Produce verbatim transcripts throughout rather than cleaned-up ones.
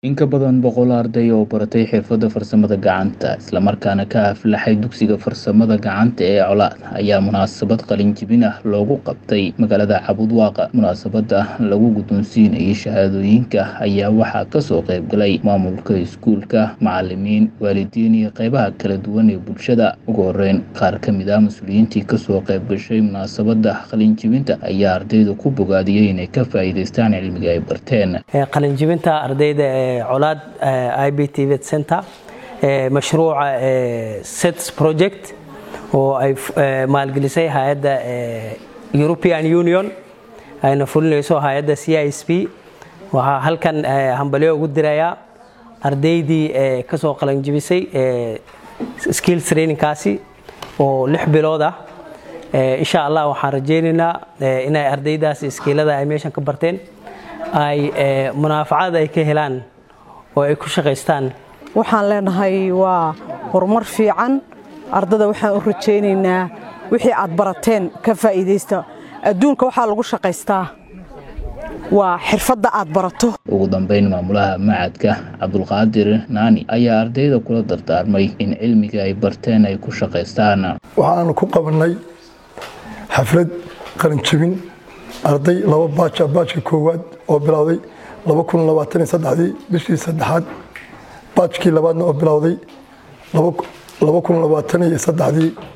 In ka badan boqol arday oo baratay xirfadda farsamada gacanta isla markaana ka aflaxay dugsiga farsamada gacanta ee Colaad ayaa munaasabad qalin jebin ah loogu qabtay magaalada Cabudwaaqa. Munaasabadda lagu guddoonsiinayay shahaadooyinka ayaa waxaa ka soo qayb galay maamulka iskuulka, macallimiin, waalidiin iyo qaybaha kala duwan ee bulshada. Ugu horreyn, qaar ka mid ah mas'uuliyiintii ka soo qayb gashay munaasabadda qalin jebinta ayaa ardayda ku bogaadiyay inay ka faa'iidaystaan cilmiga ay barteen. qalin jebinta ardayda Colaad I B T V Center mashruuca SETS project oo ay maalgelisay hay'adda European Union ayna fulinayso hay'adda C I S P. waxaa halkan hambalyo ugu dirayaa ardaydii ka soo qalin jebisay skills training kaasi oo lix bilood ah. insha Allah waxaan rajaynaynaa inay ardaydaas iskiilada ay meeshan ka barteen ay munaafacad ay ka helaan oo ay ku shaqeystaan. waxaan leenahay waa horumar fiican. ardada waxaan u rajaynaynaa wixii aad barateen ka faa'iideysta. adduunka waxaa lagu shaqeystaa waa xirfadda aad barato. Ugu dambeyn, maamulaha macadka Cabdulqaadir Naani ayaa ardayda kula dardaarmay in cilmiga ay barteen ay ku shaqeystaan. waxaan ku qabanay xaflad qalin jebin arday laba baaj baajka koowaad oo bilowday laba kun labaatan iyo saddex bishii saddexaad, baajkii labaadna oo bilowday laba kun labaatan iyo saddex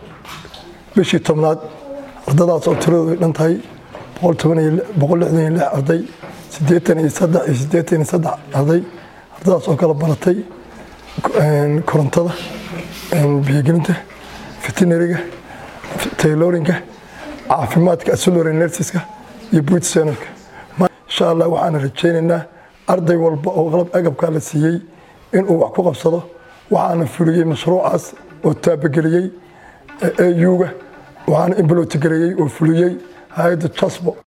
bishii tobnaad. ardadaas oo tiradoodu dhan tahay boqol lixdan iyo lix arday, siddeetan iyo saddex iyo siddeetan iyo saddex arday. ardadaas oo kala baratay korontada, biyagelinta, veterinariga, tailoringa, caafimaadka, auxiliary nurseska iyo buutsenerka. insha Allah waxaan rajaynaynaa arday walba oo qalab agabka la siiyay inuu wax ku qabsado. waxaan fuliyay mashruucaas oo taabageliyay A U ga, waxaan implement gareeyay oo fuliyay hay'adda Chasbo.